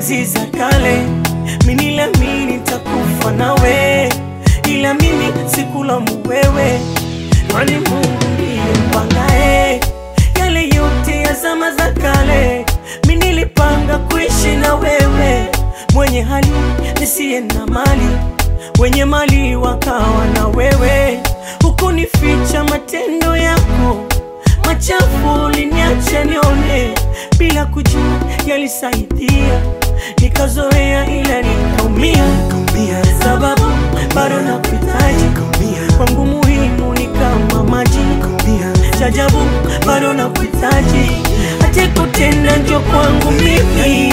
enzi za kale mimi niliamini nitakufa nawe, ila mimi sikulaumu wewe, kwani Mungu ndiye mpangae yale yote ya zama za kale. Mimi nilipanga kuishi na wewe, mwenye hali nisiye na mali, wenye mali wakawa na wewe. Hukunificha matendo yako machafu, uliniacha nione bila kujua yalisaidia. Nikazoea ila nikaumia, sababu bado nakuhitaji. Kwangu muhimu ni kama maji, chajabu bado nakuhitaji. Acha kutenda njoo kwangu mimi,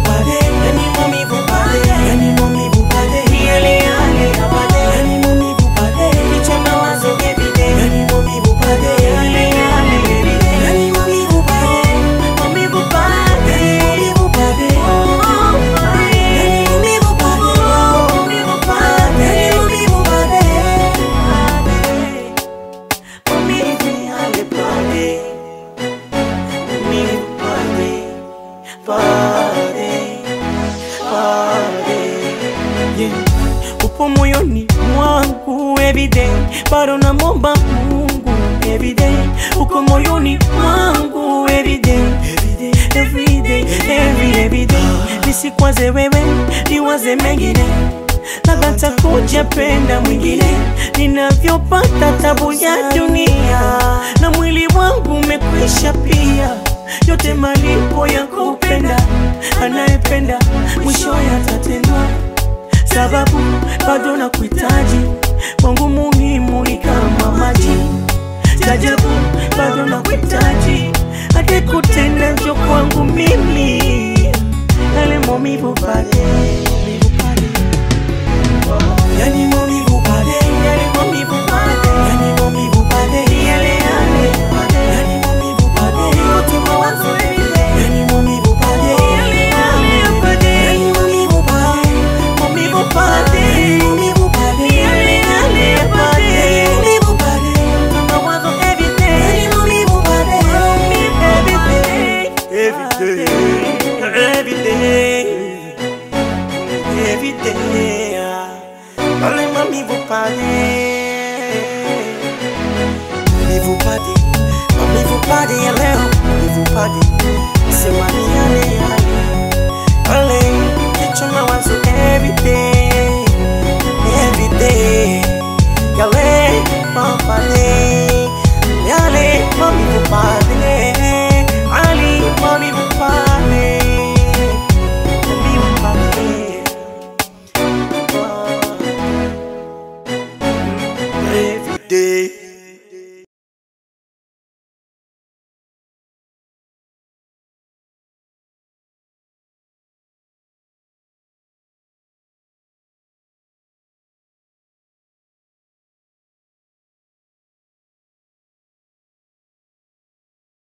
upo moyoni mwangu everyday, bado namwomba Mungu everyday. Uko moyoni mwangu everyday, everyday. Nisikwaze wewe, niwaze mengine, labda nitakuja penda mwingine. Ninavyopata tabu ya dunia, na mwili wangu umekwisha pia. Yote malipo ya kupenda, anayependa mwisho yatatendwa, sababu bado nakuhitaji. Kwangu muhimu ni kama maji, chajabu bado nakuhitaji. Hadi kutenda njoo kwangu mimi, yale maumivu pale, yani maumivu pale, yale maumivu pale, yani maumivu pale, yale pale, yani maumivu pale, yote mawazo ile, yani maumivu pale, yale pale, yani maumivu pale, maumivu pale, maumivu pale, yale pale, maumivu pale, mawazo everyday, yani maumivu pale, everyday, ale maumivu pale, maumivu pale ya leo, maumivu pale, sema ni yale ale kichwa mawazo everyday, yale pale, yale maumivu pale, ali maumivu pale, maumivu pale, everyday.